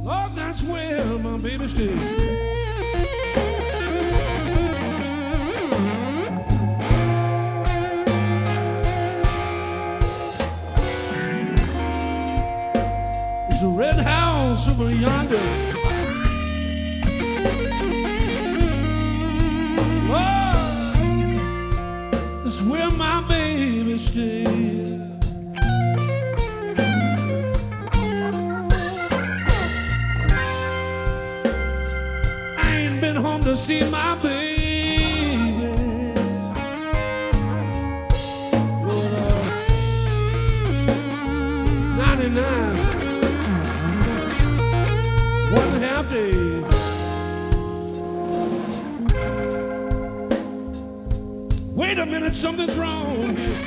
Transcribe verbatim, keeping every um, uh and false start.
Oh, that's where my baby stays. It's a red house over yonder. Oh, it's where my baby stays. Home to see my baby, but uh, ninety-nine, one and a half days. Wait a minute, something's wrong here.